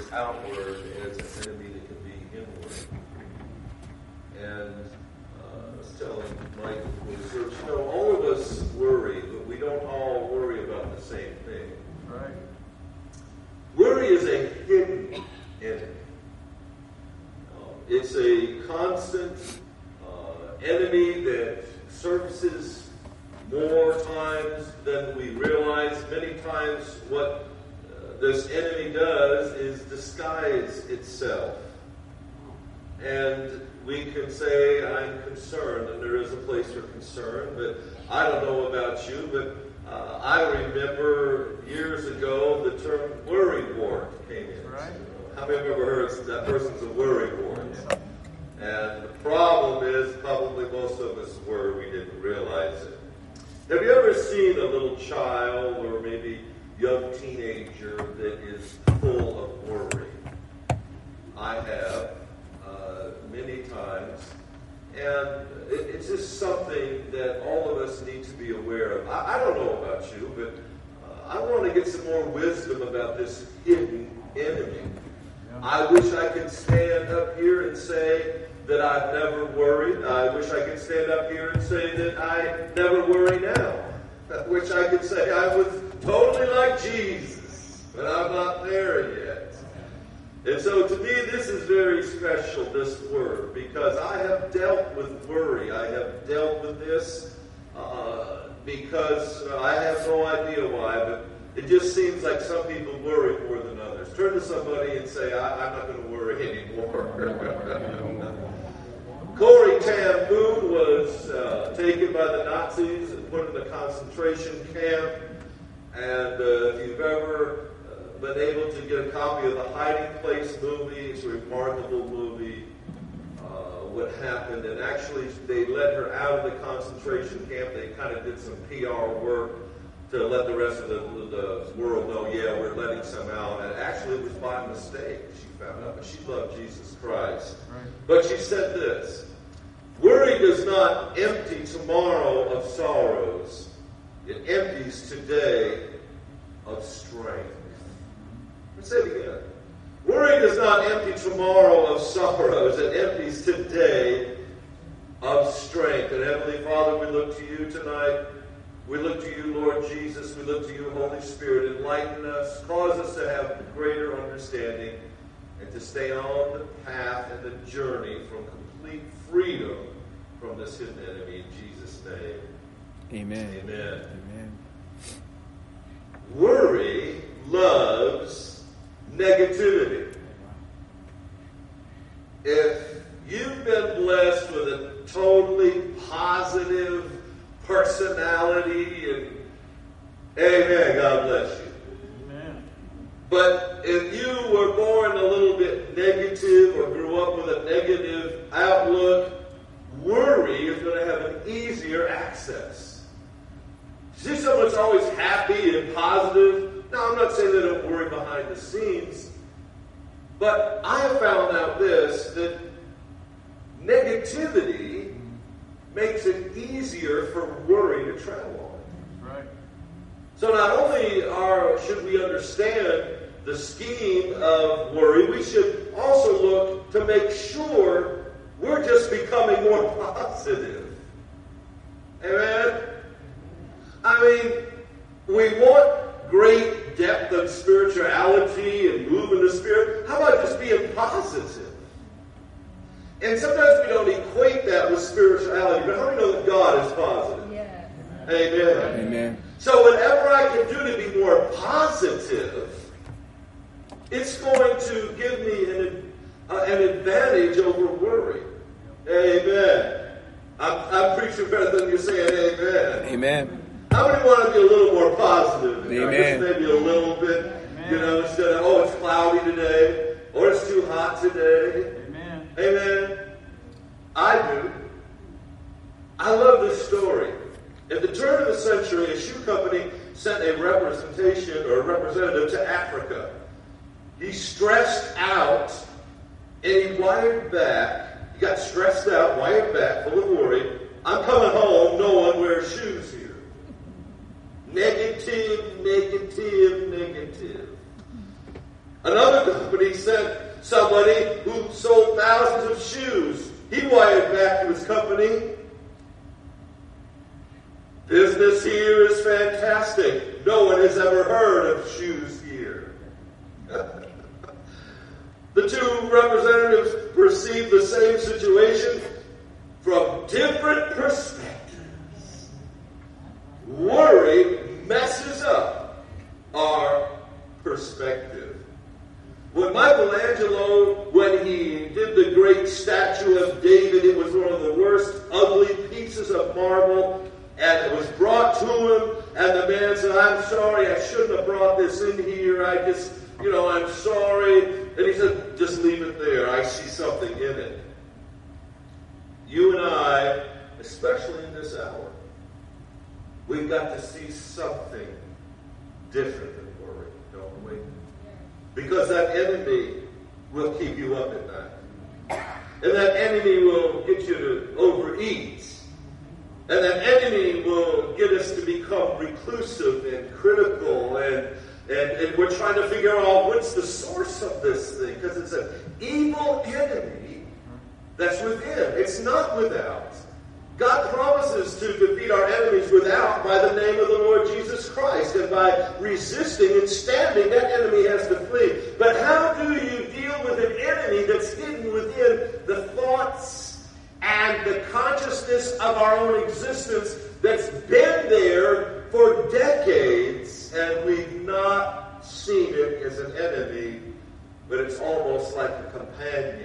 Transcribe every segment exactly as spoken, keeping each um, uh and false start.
outward as an enemy that can be inward. And uh, I was telling Mike before the church, you know, all of us worry, but we don't all worry about the same thing. Right. Worry is a hidden enemy. Uh, it's a constant uh, enemy that surfaces more times than we realize. Many times what uh, this enemy does is disguise itself. And we can say, I'm concerned, and there is a place for concern, but I don't know about you, but uh, I remember years ago the term worrywart came in. Right. How many have ever heard that person's a worrywart? Yeah. And the problem is, probably most of us were, we didn't realize it. Have you ever seen a little child or maybe young teenager that is full of worry? I have, uh, many times. And it, it's just something that all of us need to be aware of. I, I don't know about you, but uh, I want to get some more wisdom about this hidden enemy. Yeah. I wish I could stand up here and say that I've never worried. I wish I could stand up here and say that I never worry now. I wish I could say I was totally like Jesus, but I'm not there yet. And so to me, this is very special, this word, because I have dealt with worry. I have dealt with this uh, because uh, I have no idea why, but it just seems like some people worry more than others. Turn to somebody and say, I, I'm not going to worry anymore. Corrie ten Boom was uh, taken by the Nazis and put in a concentration camp. And uh, if you've ever uh, been able to get a copy of the Hiding Place movie, it's a remarkable movie, uh, what happened. And actually, they let her out of the concentration camp. They kind of did some P R work to let the rest of the, the world know, yeah, we're letting some out. And actually, it was by mistake, she found out. But she loved Jesus Christ. Right. But she said this: worry does not empty tomorrow of sorrows. It empties today of strength. Let's say it again. Worry does not empty tomorrow of sorrows. It empties today of strength. And Heavenly Father, we look to you tonight. We look to you, Lord Jesus. We look to you, Holy Spirit. Enlighten us. Cause us to have greater understanding and to stay on the path and the journey from complete freedom from this hidden enemy. In Jesus' name. Amen. Amen. Amen. Worry loves negativity. If you've been blessed with a totally positive personality, and amen, God bless you. Amen. But if you were born a little bit negative or grew up with a negative outlook, worry is going to have an easier access. See someone's always happy and positive. Now, I'm not saying they don't worry behind the scenes, but I have found out this, that negativity makes it easier for worry to travel on. Right. So not only are should we understand the scheme of worry, we should also look to make sure we're just becoming more positive. Amen? I mean, we want great depth of spirituality and move in the Spirit. How about just being positive? And sometimes we don't equate that with spirituality, but how do we know that God is positive? Yeah. Amen. Amen. So whatever I can do to be more positive, it's going to give me an, uh, an advantage over worry. Amen. I'm, I'm preaching better than you're saying amen. Amen. How many want to be a little more positive? Amen. Just maybe a little bit, Amen. you know, instead of, oh, it's cloudy today, or it's too hot today. Amen. Amen. I do. I love this story. At the turn of the century, a shoe company sent a representation or a representative to Africa. He stressed out and he wired back. He got stressed out, wired back, full of worry. I'm coming home, no one wears shoes here. Negative, negative, negative. Another company sent somebody who sold thousands of shoes. He wired back to his company. Business here is fantastic. No one has ever heard of shoes here. The two representatives perceived the same situation from different perspectives. Worry messes up our perspective. When Michelangelo, when he did the great statue of David, it was one of the worst ugly pieces of marble, and it was brought to him, and the man said, I'm sorry, I shouldn't have brought this in here, I just, you know, I'm sorry. And he said, just leave it there, I see something in it. You and I, especially in this hour, we've got to see something different than worry, don't we? Because that enemy will keep you up at night. And that enemy will get you to overeat. And that enemy will get us to become reclusive and critical. And, and, and we're trying to figure out what's the source of this thing. Because it's an evil enemy that's within. It's not without. God promises to defeat our enemies without by the name of the Lord Jesus Christ. And by resisting and standing, that enemy has to flee. But how do you deal with an enemy that's hidden within the thoughts and the consciousness of our own existence that's been there for decades, and we've not seen it as an enemy, but it's almost like a companion?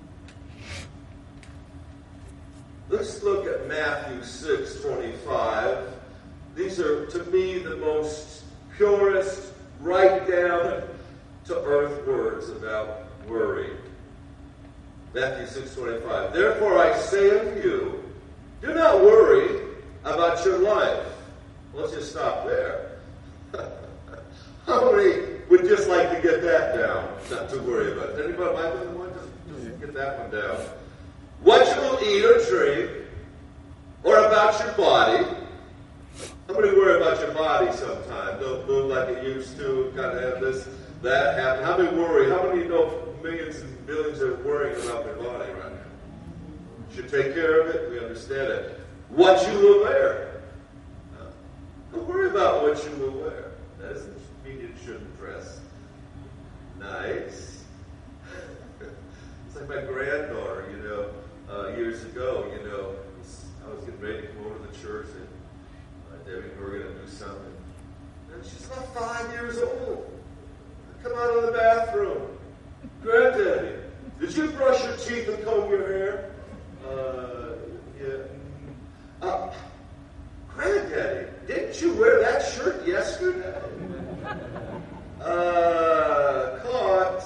Let's look at Matthew six twenty-five. These are, to me, the most purest, right down to earth words about worry. Matthew six twenty-five. Therefore I say unto you, do not worry about your life. Let's just stop there. How many would just like to get that down? Not to worry about it. Anybody might be the one? Just, just get that one down. What you will eat or drink, or about your body. How many worry about your body sometimes? Don't move like it used to. Kind of have this, that happen. How many worry? How many of you know millions and billions are worrying about their body right now? You should take care of it. We understand it. What you will wear. No. Don't worry about what you will wear. That doesn't mean you shouldn't dress nice. It's like my granddaughter, you know. Uh, years ago, you know, I was getting ready to come over to the church, and uh, Debbie and we were going to do something. And she's about five years old. I come out of the bathroom. Granddaddy, did you brush your teeth and comb your hair? Uh, yeah. Uh, Granddaddy, didn't you wear that shirt yesterday? Uh, caught.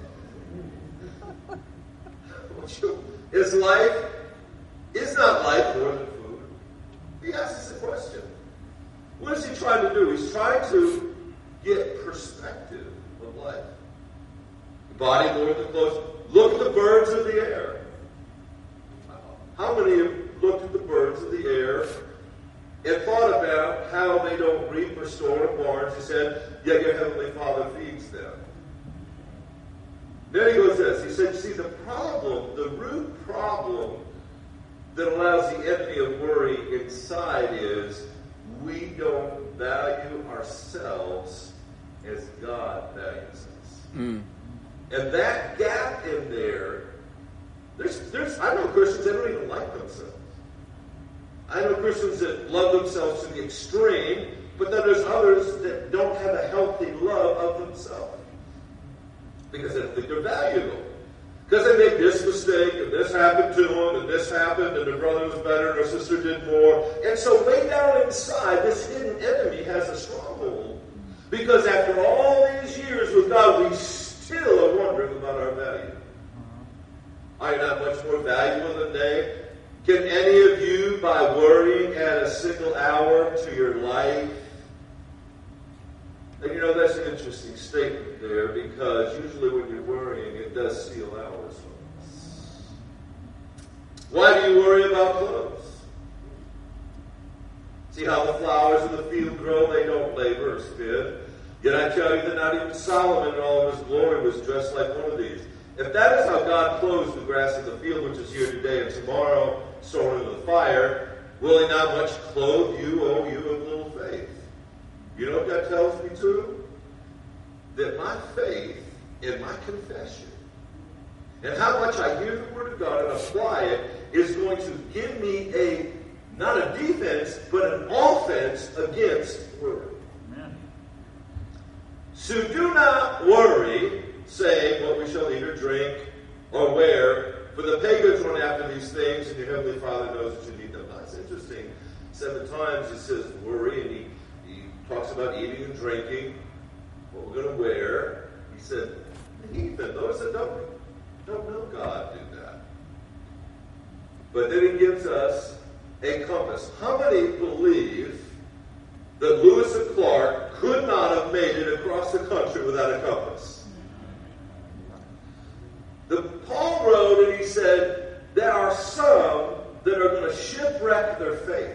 What you... Is life, is not life more than food? He asks us a question. What is he trying to do? He's trying to get perspective of life. The body more than clothes. Look at the birds of the air. How many have looked at the birds of the air and thought about how they don't reap or store in barns? He said, yet your heavenly Father feeds them. Then he goes this. He said, see, the problem, the root problem that allows the enemy of worry inside is we don't value ourselves as God values us. Mm. And that gap in there, there's, there's, I know Christians that don't even like themselves. I know Christians that love themselves to the extreme, but then there's others that don't have a healthy love of themselves. Because they think they're valuable. Because they made this mistake, and this happened to them, and this happened, and their brother was better, and their sister did more. And so way down inside, this hidden enemy has a stronghold. Because after all these years with God, we still are wondering about our value. Are you not much more valuable than they? Can any of you, by worrying, add a single hour to your life? And you know, that's an interesting statement there, because usually when you're worrying, it does steal hours from us. Why do you worry about clothes? See how the flowers in the field grow? They don't labor or spin. Yet I tell you that not even Solomon in all of his glory was dressed like one of these. If that is how God clothes the grass of the field, which is here today and tomorrow thrown into the fire, will he not much clothe you, O you of little faith? You know what that tells me too? That my faith and my confession and how much I hear the Word of God and apply it is going to give me a, not a defense, but an offense against worry. Amen. So do not worry, saying what we shall eat or drink or wear, for the pagans run after these things, and your heavenly Father knows that you need them. That's interesting. Seven times he says worry, and he, he talks about eating and drinking, what we're going to wear. He said, Ethan, notice that don't, don't know God do that. But then he gives us a compass. How many believe that Lewis and Clark could not have made it across the country without a compass? The Paul wrote and he said, there are some that are going to shipwreck their faith.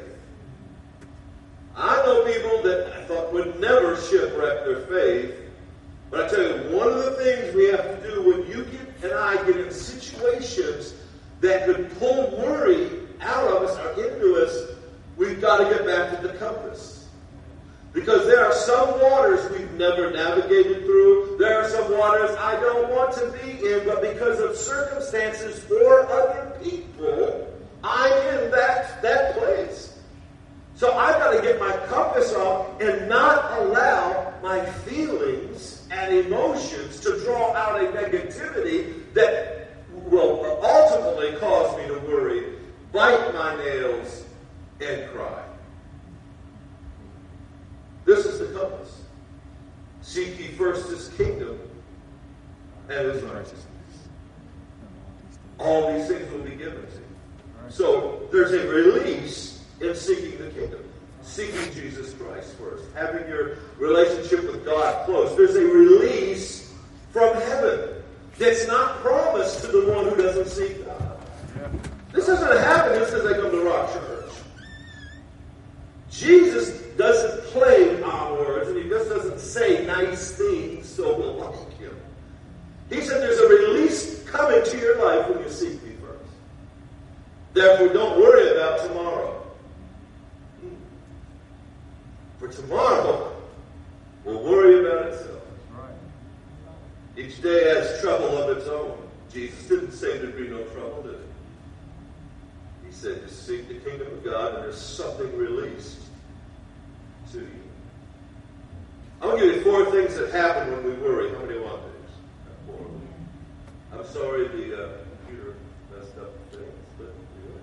I know people that I thought would never shipwreck their faith. But I tell you, one of the things we have to do when you get and I get in situations that could pull worry out of us or into us, we've got to get back to the compass. Because there are some waters we've never navigated through. There are some waters I don't want to be in, but because of circumstances or other people, I'm in that, that place. So I've got to get my compass off and not allow my feelings and emotions to draw out a negativity that will ultimately cause me to worry, bite my nails, and cry. This is the compass. Seek ye first his kingdom and his righteousness. All these things will be given to you. So there's a release in seeking the kingdom. Seeking Jesus Christ first. Having your relationship with God close. There's a release from heaven that's not promised to the one who doesn't seek God. This doesn't happen just because they come to Rock Church. Jesus doesn't play our words, and he just doesn't say nice things so we'll like him. He said there's a release coming to your life when you seek me first. Therefore, don't worry about tomorrow. For tomorrow will worry about itself. Each day has trouble of its own. Jesus didn't say there'd be no trouble, did he? He said to seek the kingdom of God, and there's something released to you. I'm going to give you four things that happen when we worry. How many want these? Four. I'm sorry the uh, computer messed up things, but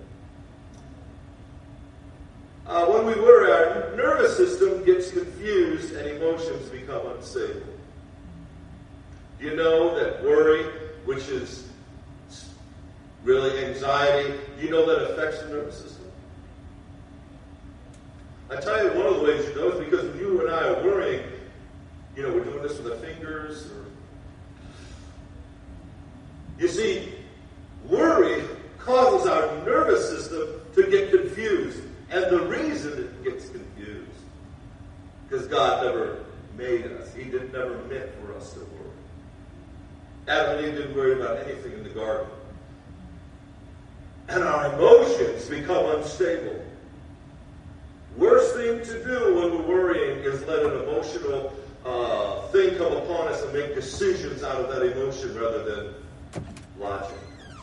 anyway. Uh, when we worry, our nervous system gets confused and emotions become unstable. Do you know that worry, which is really anxiety, do you know that affects the nervous system? I tell you, one of the ways you know is because when you and I are worrying, you know, we're doing this with our fingers. Or... You see, worry causes our nervous system to get confused. And the reason it gets confused, because God never made us. He did never meant for us to worry. Adam and Eve didn't worry about anything in the garden. And our emotions become unstable. Worst thing to do when we're worrying is let an emotional uh, thing come upon us and make decisions out of that emotion rather than logic.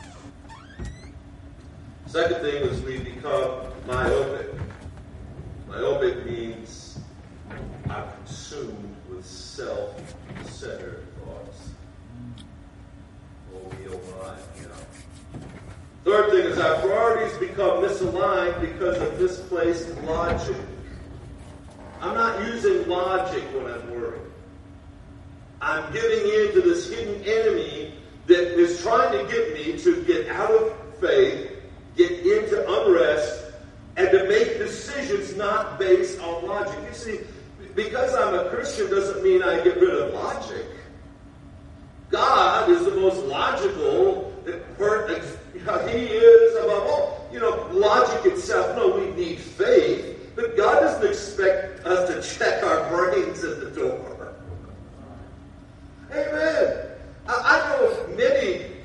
Second thing is we become myopic. Myopic means I'm consumed with self-centered thoughts. Oh, me, oh, my, you know. Third thing is our priorities become misaligned because of misplaced logic. I'm not using logic when I'm worried. I'm giving in to this hidden enemy that is trying to get me to get out of faith, get into unrest, and to make decisions not based on logic. You see, because I'm a Christian doesn't mean I get rid of logic. God is the most logical. He is above all. You know, logic itself, no, we need faith. But God doesn't expect us to check our brains at the door.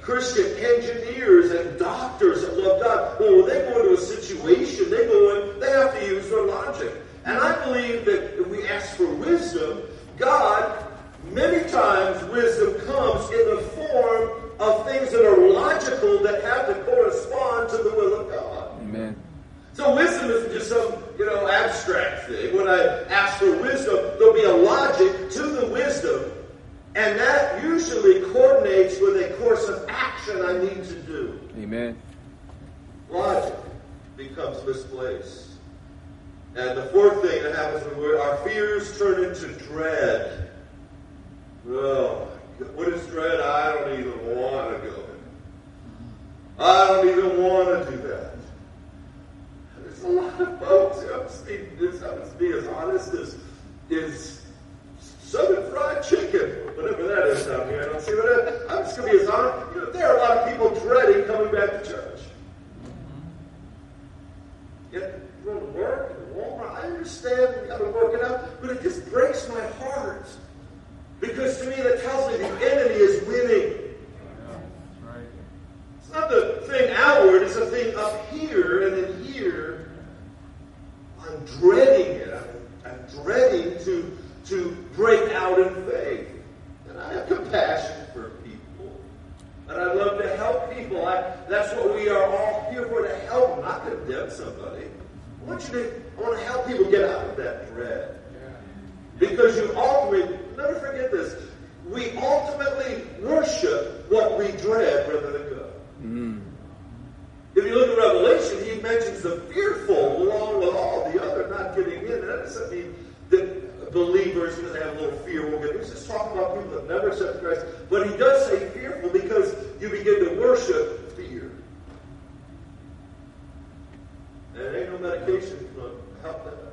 Christian engineers and doctors that love God, well, when they go into a situation, they go in, they have to use their logic. And I believe that if we ask for wisdom, God, many times wisdom comes in the form of things that are logical that have to correspond to the will of God. Amen. So wisdom isn't just some, you know, abstract thing. When I ask for wisdom, there'll be a logic to the wisdom, and that usually coordinates with a course of action I need to do. Amen. Logic becomes misplaced. And the fourth thing that happens when we're, our fears turn into dread. Well, what is dread? I don't even want to go there. I don't even want to do that. There's a lot of folks, I'm just being, I'm just being as honest as is Southern fried chicken, whatever that is down here. I don't see what that, I'm just going to be as honest. You know, there are a lot of people dreading coming back to church. Yet, you go to work and Walmart, I understand we got to work it out, but it just breaks my heart. Because to me, that tells me the enemy is winning. It's not the thing outward, it's the thing up here, and in here, I'm dreading it. I'm, I'm dreading to, to break out in faith. And I have compassion for people. And I love to help people. I, that's what we are all here for, to help, not condemn somebody. I want you to, I want to help people get out of that dread. Because you ultimately, never forget this, we ultimately worship what we dread rather than God. Mm. If you look at Revelation, he mentions the fearful along with all the other not getting in. That doesn't mean that believers, because they have a little fear, will get in. He's just talking about people that never accept Christ. But he does say fearful because you begin to worship fear. And there ain't no medication going to help that.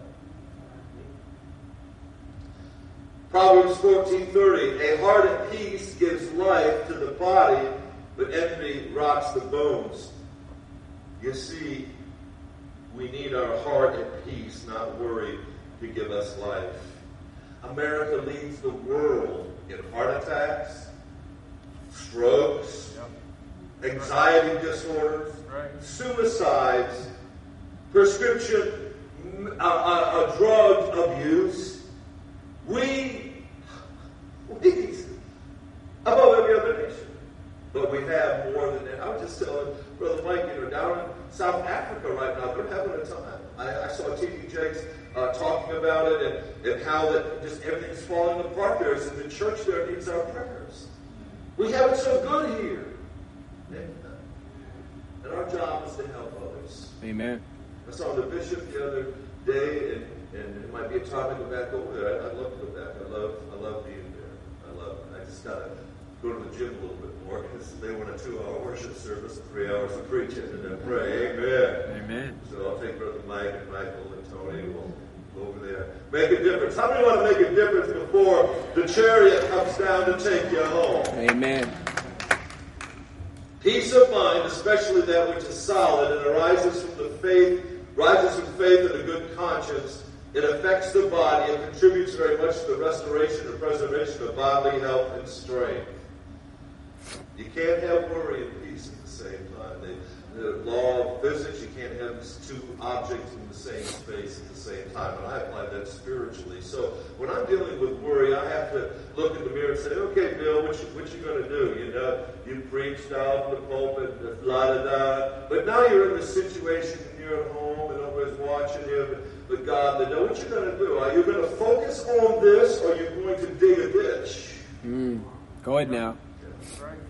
Proverbs fourteen thirty, a heart at peace gives life to the body, but envy rots the bones. You see, we need our heart at peace, not worry, to give us life. America leads the world in heart attacks, strokes, yep. anxiety disorders, right. suicides, prescription uh, uh, uh, drug abuse. We, we, above every other nation. But we have more than that. I was just telling Brother Mike, you know, down in South Africa right now, they're having a time. I, I saw T D Jakes uh, talking about it and, and how that just everything's falling apart there. So the church there needs our prayers. We have it so good here. And, and our job is to help others. Amen. I saw the bishop the other day, and And it might be a time to go back over there. I'd love to go back. I love, I love being there. I love it. I just gotta go to the gym a little bit more because they want a two-hour worship service, three hours of preaching, and then pray. Amen. Amen. So I'll take Brother Mike and Michael and Tony, and we'll go over there. Make a difference. How many want to make a difference before the chariot comes down to take you home? Amen. Peace of mind, especially that which is solid and arises from the faith, rises from faith and a good conscience. It affects the body and contributes very much to the restoration and preservation of bodily health and strength. You can't have worry and peace at the same time. The, the law of physics, you can't have two objects in the same space at the same time. And I apply that spiritually. So when I'm dealing with worry, I have to look in the mirror and say, okay, Bill, what you, what you going to do? You know, you preached out in the pulpit, blah, blah, blah. But now you're in this situation and you're at home and nobody's watching you. But God, they know what you're going to do. Are you going to focus on this, or are you going to dig a ditch? Mm. Go ahead now. That's right.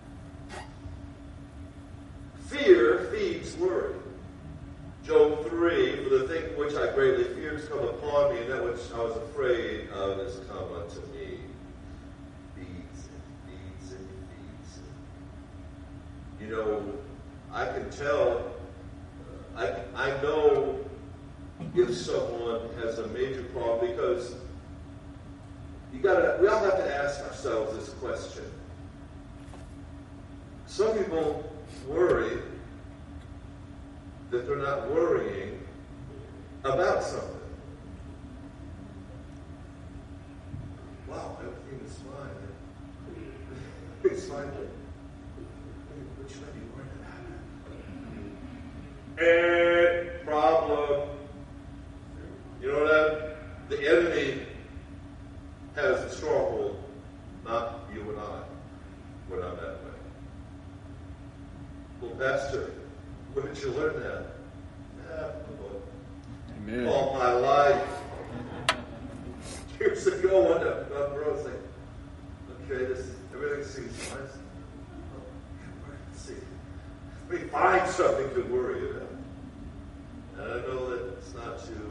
Fear feeds worry. Job three, for the thing which I greatly fear has come upon me, and that which I was afraid of has come unto me. Feeds and feeds and feeds. You know, I can tell, I, I know if someone has a major problem, because you gotta, we all have to ask ourselves this question. Some people worry that they're not worrying about something. Wow, everything is fine. It's fine. What should I be worried about? And problem. You know that? The enemy has a stronghold, not you and I, when I'm that way. Well, Pastor, where did you learn that? Yeah, Amen. all my life. Years ago, when I was like, okay, this everything seems fine. Let's see. Let me find something to worry about. And I know that it's not you,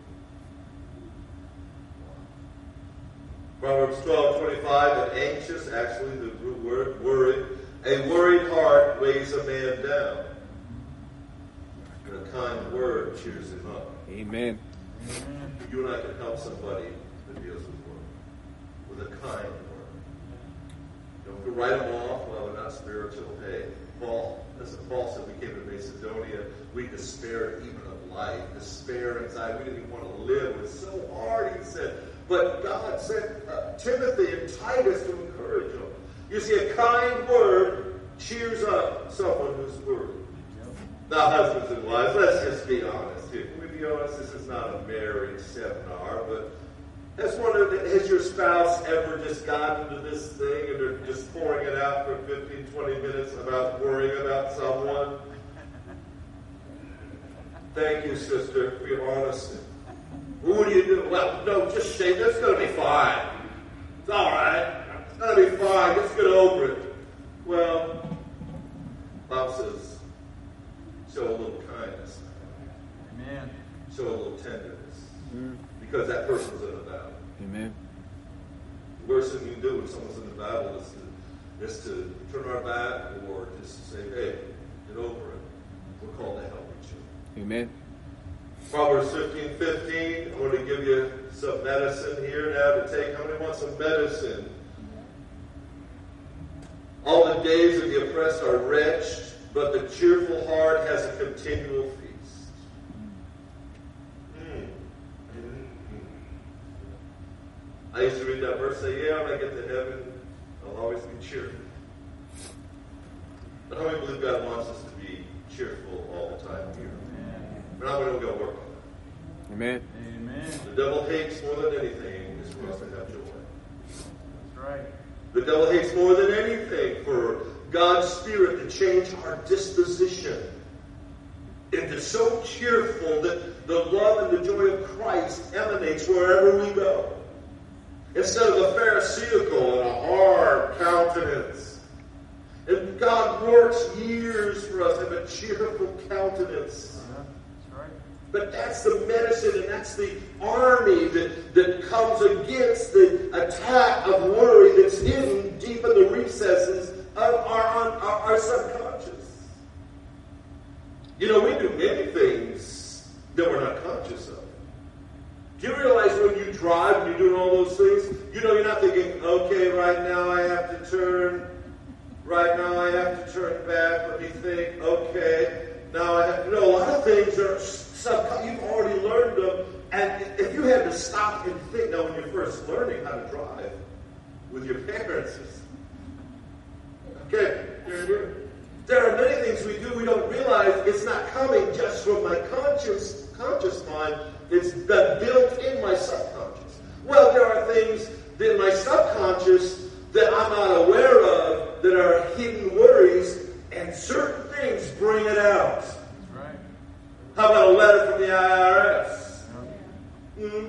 but Proverbs twelve twenty-five, and anxious, actually the root word, worry. A worried heart weighs a man down. And a kind word cheers him up. Amen. You and I can help somebody that deals with worry with a kind word. Don't go write them off, well, they're not spiritual. Hey, Paul, listen, Paul said we came to Macedonia, we despaired even of life, despair, anxiety, we didn't even want to live. It was so hard, he said. But God sent uh, Timothy and Titus to encourage them. You see, a kind word cheers up someone who's worried. Now, husbands and wives, let's just be honest here. Can we be honest? This is not a marriage seminar, but has one of, has your spouse ever just gotten into this thing and they're just pouring it out for fifteen, twenty minutes about worrying about someone? Thank you, sister, for your honesty. What do you do? Well, no, just shake. It's going to be fine. It's all right. It's going to be fine. Just get over it. Well, Bob says, show a little kindness. Amen. Show a little tenderness. Mm. Because that person's in the battle. Amen. The worst thing you can do when someone's in the battle is to, is to turn our back or just to say, hey, get over it. We're called to help each other. Amen. Proverbs fifteen fifteen. I want to give you some medicine here now to take. How many want some medicine? All the days of the oppressed are wretched, but the cheerful heart has a continual feast. Mm. Mm-hmm. I used to read that verse and say, yeah, when I get to heaven, I'll always be cheerful. But how many believe God wants us to be cheerful all the time here? But how many we got to work on that? Amen. Amen. The devil hates more than anything is for us to have joy. That's right. The devil hates more than anything for God's Spirit to change our disposition into so cheerful that the love and the joy of Christ emanates wherever we go. Instead of a pharisaical and a hard countenance. And God works years for us to have a cheerful countenance. But that's the medicine and that's the army that, that comes against the attack of worry that's hidden deep in the recesses of our, our, our subconscious. You know, we do many things that we're not conscious of. Do you realize when you drive and you're doing all those things, you know, you're not thinking, okay, right now I have to turn, right now I have to turn back, let me think, okay, now I have to, you know, a lot of things are subconscious, you've already learned them, and if you had to stop and think, now when you're first learning how to drive with your parents, okay, there are many things we do we don't realize it's not coming just from my conscious, conscious mind, it's been built in my subconscious. Well, there are things in my subconscious that I'm not aware of that are hidden worries, and certain things bring it out. That's right. How about a letter from the I R S? Hmm?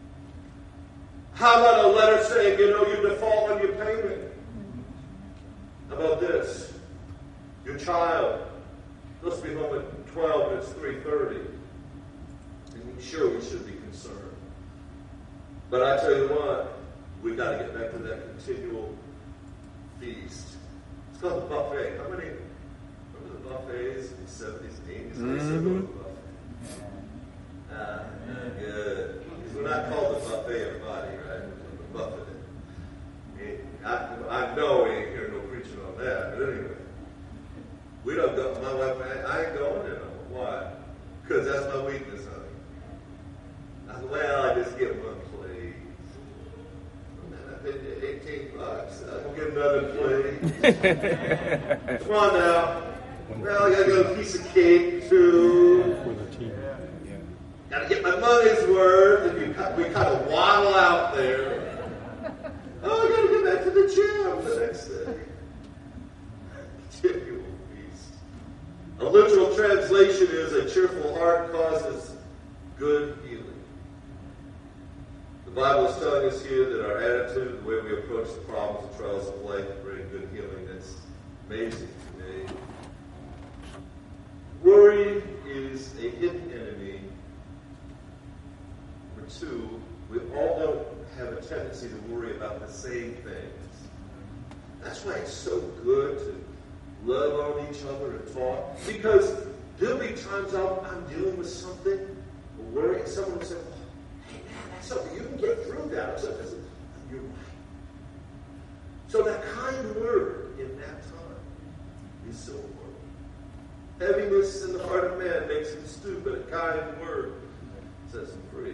How about a letter saying, you know, you default on your payment? How about this? Your child must be home at twelve and it's three thirty. And sure, we should be concerned. But I tell you what, we got to get back to that continual feast. It's called the buffet. How many remember the buffets in the seventies and eighties? Mm-hmm. I used to go to the buffet. Ah, good. Because we're not called the buffet everybody, right? The buffet. I, I know we ain't hearing no preaching on that, but anyway. We don't go, my wife, I ain't going there no more. Why? Because that's my weakness, honey. I said, well, I just get one plate. Man, I paid eighteen bucks. I can get another plate. Come on now. Well, I gotta get a piece of cake too. For the team. Yeah. Gotta get my money's worth. And we, we kind of waddle out there. Oh, I gotta get back to the gym the next day. Genuine feast. A literal translation is a cheerful heart causes good healing. The Bible is telling us here that our attitude, the way we approach the problems and trials of life, bring good healing. That's amazing to me. Worry is a hidden enemy. Number two, we all don't have a tendency to worry about the same things. That's why it's so good to love on each other and talk. Because there'll be times I'm, I'm dealing with something, or worry, and someone will say, hey man, that's something, you can get through that. Or something. You're right. So that kind word in that time is so important. Heaviness in the heart of man makes him stoop, but a kind word sets him free.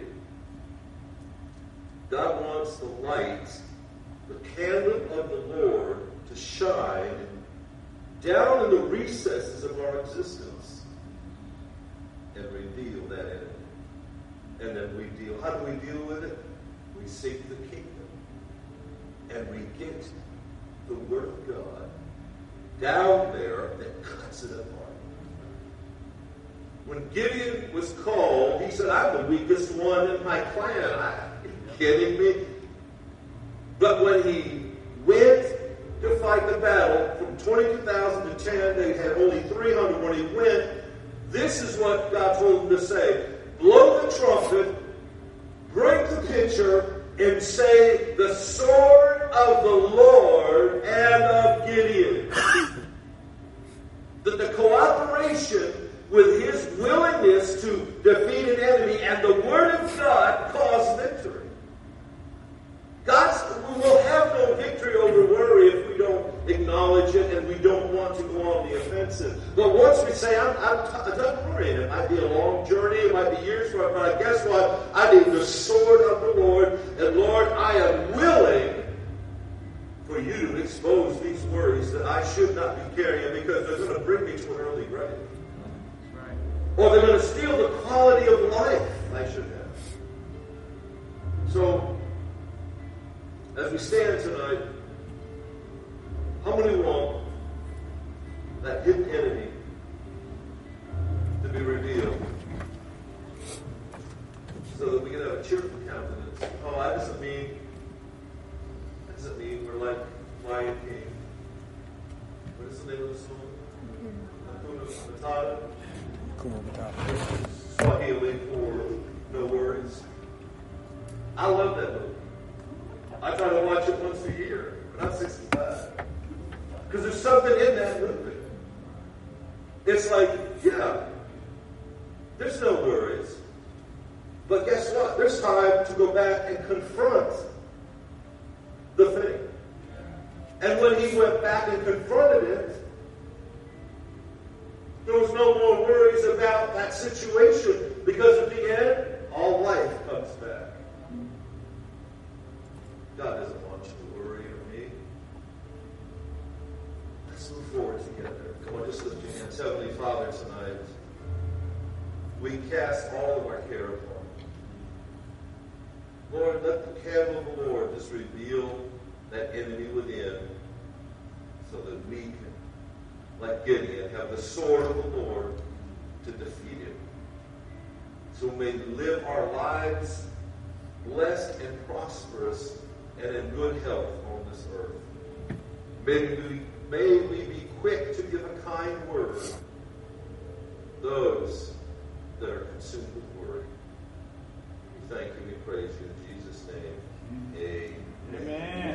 God wants the light, the candle of the Lord, to shine down in the recesses of our existence and reveal that enemy. And then we deal. How do we deal with it? We seek the kingdom. And we get the Word of God down there that cuts it apart. When Gideon was called, he said, I'm the weakest one in my clan. Are you kidding me? But when he went to fight the battle, from twenty-two thousand to ten, they had only three hundred. When he went, this is what God told him to say. Blow the trumpet, break the pitcher, and say, the sword of the Lord and of Gideon. That the cooperation with his willingness to defeat an enemy and the Word of God caused victory. God's, we will have no victory over worry if we don't acknowledge it and we don't want to go on the offensive. But once we say, I'm, I'm, I'm done worrying, it might be a long journey, it might be years for it, but guess what? I need the sword of the Lord, and Lord, I am willing for you to expose these worries that I should not be carrying because they're going to bring me to an early grave. Right. Or they're going to steal the quality of life I should have. So, as we stand tonight, how many want that hidden enemy to be revealed so that we can have a cheerful countenance? Oh, that doesn't mean, that doesn't mean we're like Lion King. What is the name of the song? Hakuna Matata? Hakuna Matata. Swahili for no worries. I love that movie. I try to watch it once a year, but I'm sixty-five. Because there's something in that movie. It's like, yeah, there's no worries. But guess what? There's time to go back and confront the thing. And when he went back and confronted it, there was no more worries about that situation. Because at the end, all life comes back. God doesn't want you to worry or me. Let's move forward together. Come on, just lift your hands. Heavenly Father, tonight, we cast all of our care upon you. Lord, let the candle of the Lord just reveal that enemy within so that we can, like Gideon, have the sword of the Lord to defeat him. So may we live our lives blessed and prosperous and in good health on this earth. May we, may we be quick to give a kind word to those that are consumed with worry. We thank you, we praise you in Jesus' name. Amen. Amen.